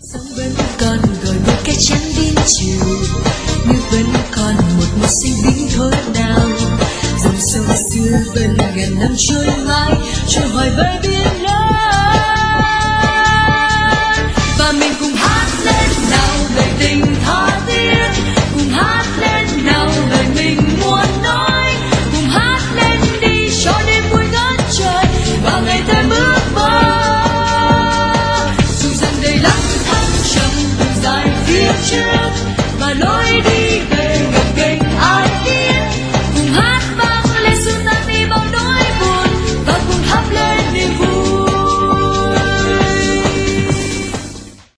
Sóng vẫn còn gọi một cái trắng đến chiều, như vẫn còn một mùa xanh biếc thốt nào. Dòng sông xưa vẫn ngàn năm trôi mãi, trôi hoài bờ biển lớn.